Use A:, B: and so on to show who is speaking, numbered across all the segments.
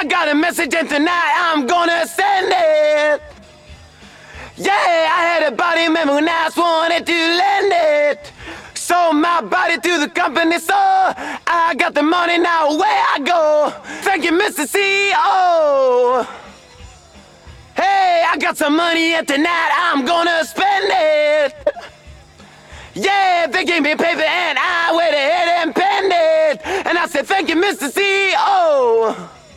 A: got a message and tonight I'm gonna send it. Yeah, I had a body member when I wanted to lend it. Sold my body to the company, so I got the money now, where I go. Thank you, Mr. CEO. Hey, I got some money and tonight I'm gonna spend it. Yeah, they gave me paper and I went ahead and penned it. And I said, thank you, Mr. CEO.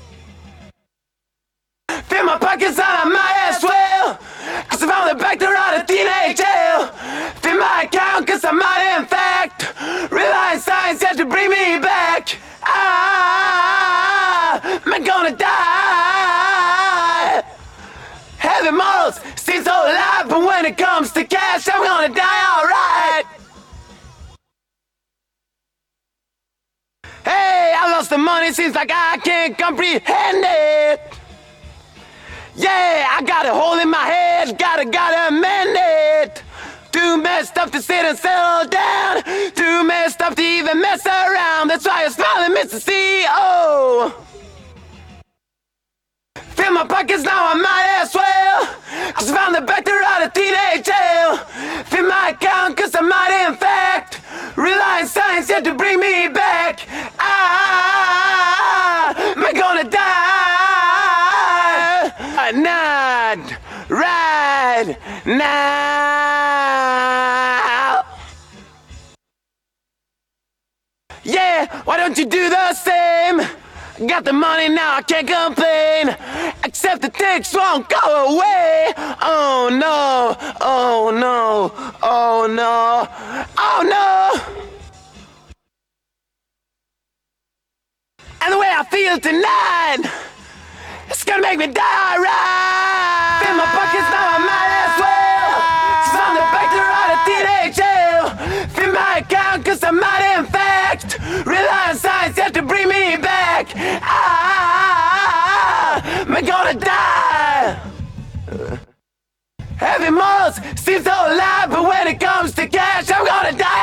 A: Fill my pockets and I might as well, cause I found the back door out of teenage jail. Fill my account cause I might in fact realize science had to bring me back. I'm gonna die. Heavy morals seem so alive, but when it comes to cash, I'm gonna die alright. Hey, I lost the money, seems like I can't comprehend it. Yeah, I got a hole in my head, gotta mend it. Too messed up to sit and settle down, too messed up to even mess around. That's why I'm smiling, Mr. CEO. Fill my pockets now, I might as well, cause I found the back door out of teenage jail. Fill my account cause I might in fact realize science had to bring me back. I'm gonna die. Not right now. Yeah, why don't you do the same? Got the money now, I can't complain, except the things won't go away. Oh no, oh no, oh no, oh no. And the way I feel tonight, it's gonna make me die right. Fill my pockets now, I might as well, cause I'm the back door out of teenage jail. Fill my account cause I might in fact realize science had to bring me back. I'm gonna die. Heavy morals seem so alive, but when it comes to cash, I'm gonna die.